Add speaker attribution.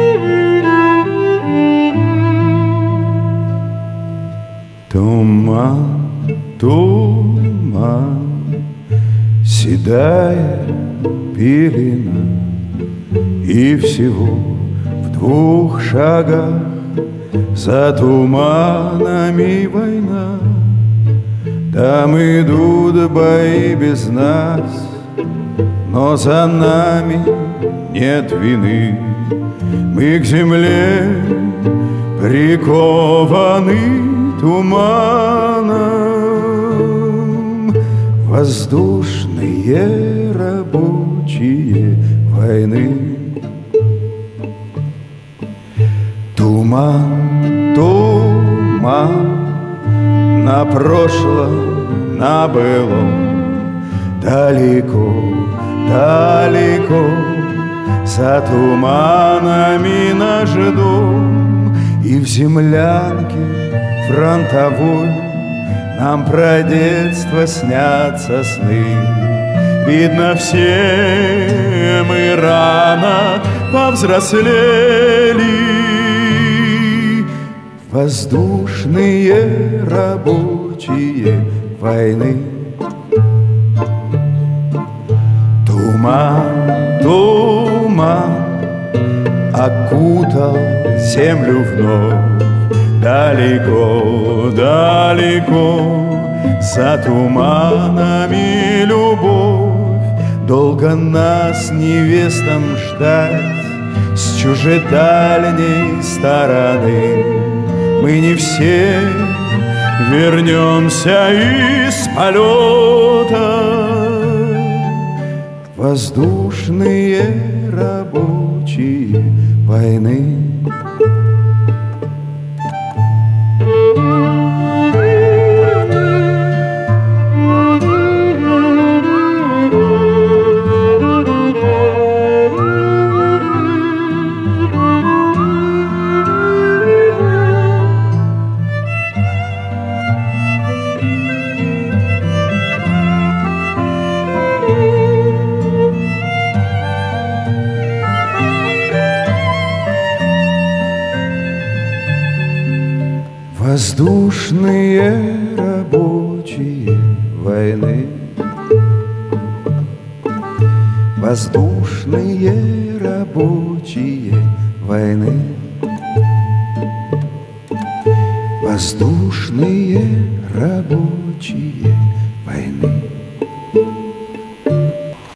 Speaker 1: Туман, туман, седая пелена, и всего в 2 шагах за туманами война. Там идут бои без нас, но за нами нет вины. Мы к земле прикованы туманом, воздушные рабочие войны. Туман, туман, на прошлом, на былом, далеко, далеко, за туманами наш дом. И в землянке фронтовой нам про детство снятся сны. Видно, все мы рано повзрослели. Воздушные рабочие войны. Туман, туман окутал землю вновь. Далеко, далеко, за туманами любовь. Долго нас невестам ждать с чужедальней стороны. Мы не все вернемся из полета. Воздушные рабочие войны. Воздушные рабочие войны. Воздушные рабочие войны. Воздушные рабочие